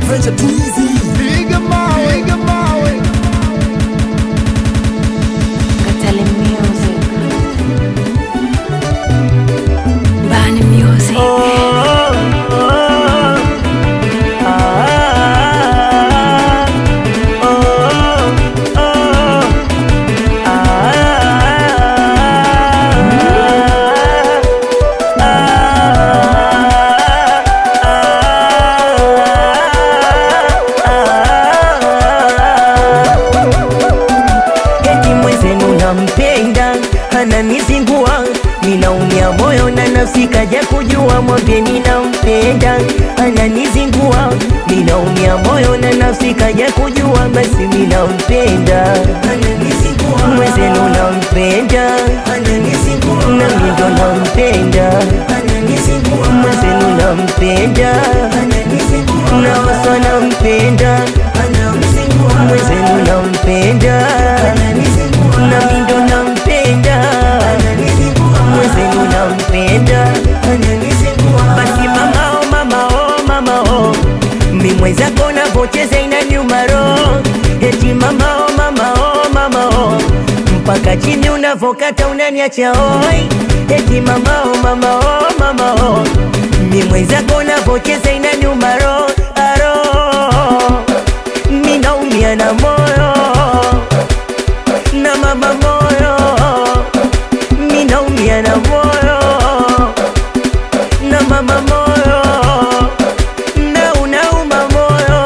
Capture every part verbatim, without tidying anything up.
Venture too easy. Piga mawe, piga mawe. Katale music. Bani music. Oh, oh, ah, oh, oh, ah, eti mwenzenu nampenda ananizingua, ninaumia moyo na nafsi kaja kujua, mwambieni nampenda ananizingua, ninaumia moyo na nafsi kaja kujua, basi mimi nampenda mwenzenu nampenda na mimi ndo nampenda mwenzenu nampenda na wasa nampenda mwenzenu nampenda na mimi ndo nampenda mwenzenu nampenda. Basi mama oh mama oh mama oh, mi mwenzako navocheza inaniuma roho, eti mama oh mama oh mama oh, mpaka chini unavokata unaniacha oi, eti mama oh mama oh mama oh, mi mwenzako navocheza inaniuma roho aro, mi naumia na moyo na mama moyo, mi naumia na moyo na mama moyo, na unauma moyo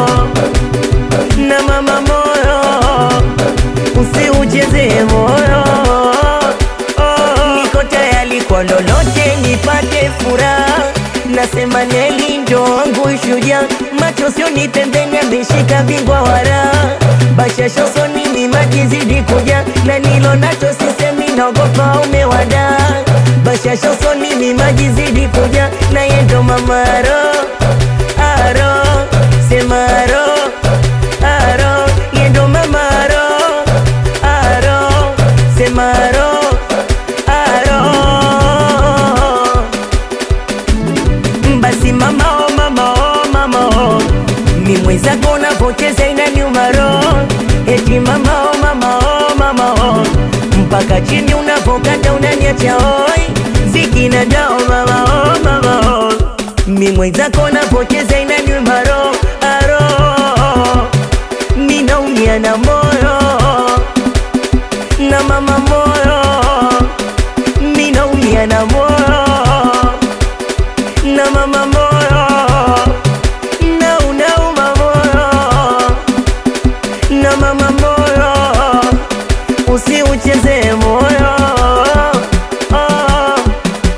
na mama moyo, usiucheze moyo. Oh, niko tayari kwa lolote nipate furaha, nasema Neli ndo wangu shujaa, macho sio ni pembeni ameshika bingwa wara, bashasha usoni mimaji zidi kuja, na nilo nacho sisemi naogopa umewada, bashasha usoni mimaji zidi kuja, na yendo mama aro aro, sema aro aro, yendo mama aro aro, sema aro aro. Basi mama oh mama oh mama oh, mi mwenzako navocheza inaniuma roho, eti mama oh mama oh mama oh, mpaka chini unavokata unaniacha oi, ziki na dao mama oh mama oh, mi mwenzako navocheza inaniuma roho aro, mi naumia na moyo na mama moyo, mi naumia na moyo na mama moyo, na unauma moyo na mama moyo, usiucheze moyo. Oh,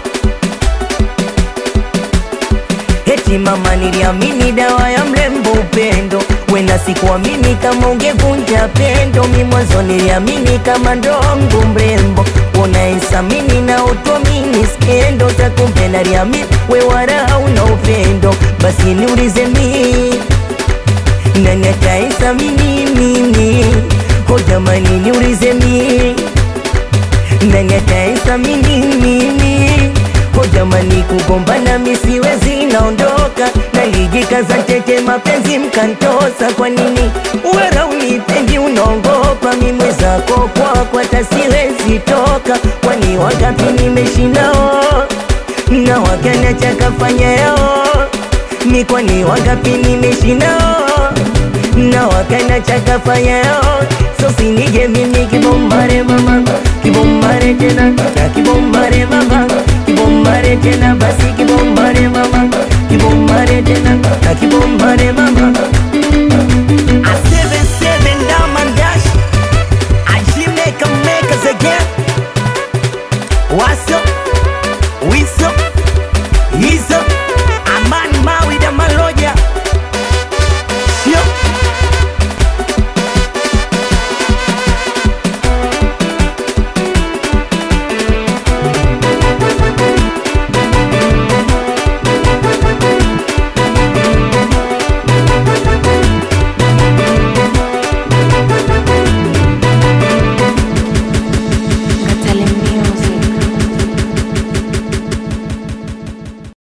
eti mama niliamini dawa ya mrembo upendo, wena sikuamini kama ungevunja pendo, mi mwanzo niliamini kama ndo wangu mrembo, unaesamini na utuamini skendo, takumbe naliamini we wala hauna upendo, basi niulize mi nani ataesamini mimi, ho jamani niulize mi nani ataesamini mimi, ho jamani kugombana mi siwezi naondoka, nalijikaza tete mapenzi mkantosa, kwa nini wala unipendi unaongopa, mi mwezako kwako hata siwezi toka, kwani wangapi nimeshinao na wakaniacha kafanya yao, mi kwani wangapi nimeshinao na wakaniacha kafanya yao, so sinije mimi kibombare mama, kibombare tena na kibombare mama, kibombare tena basi kibombare mama, kibombare tena na kibombare mama.